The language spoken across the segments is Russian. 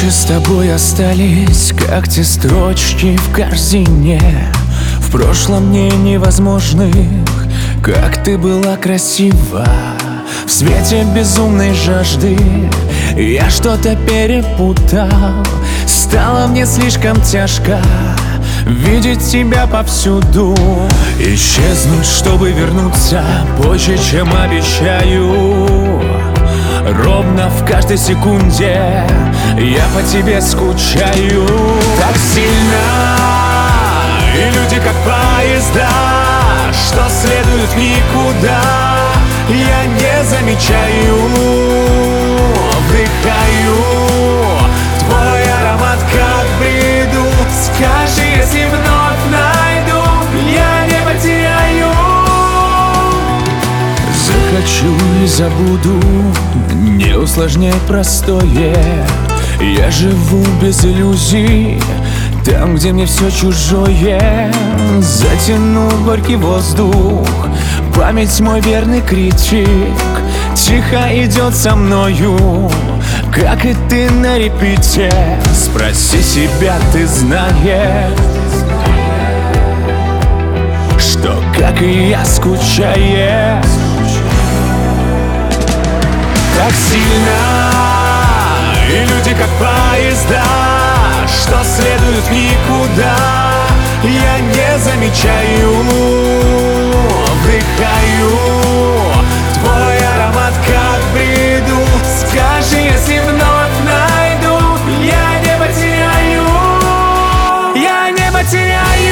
же с тобой остались, как те строчки в корзине в прошлом мне невозможных. Как ты была красива в свете безумной жажды. Я что-то перепутал, стало мне слишком тяжко видеть тебя повсюду. Исчезнуть, чтобы вернуться позже, чем обещаю. Ровно в каждой секунде я по тебе скучаю так сильно. И люди как поезда, что следуют никуда, я не замечаю. Вдыхаю твой аромат как бреду. Скажи, если вновь найду, я не потеряю. Захочу и забуду, не усложняй простое. Я живу без иллюзий, там, где мне все чужое. Затяну горький воздух, память мой верный критик тихо идет со мною, как и ты на репите. Спроси себя, ты знаешь, что, как и я, скучаешь так сильно. И люди как поезда, что следуют никуда, я не замечаю. Вдыхаю твой аромат как бреду. Скажи, если вновь найду, я не потеряю. Я не потеряю.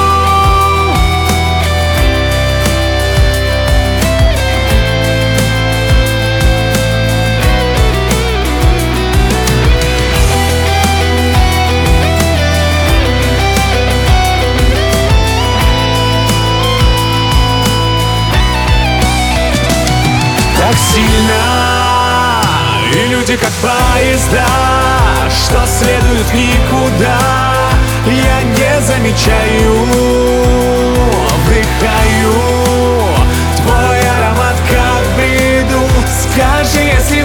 Так сильно. И люди как поезда, что следуют никуда, я не замечаю. Вдыхаю твой аромат как бреду. Скажи, если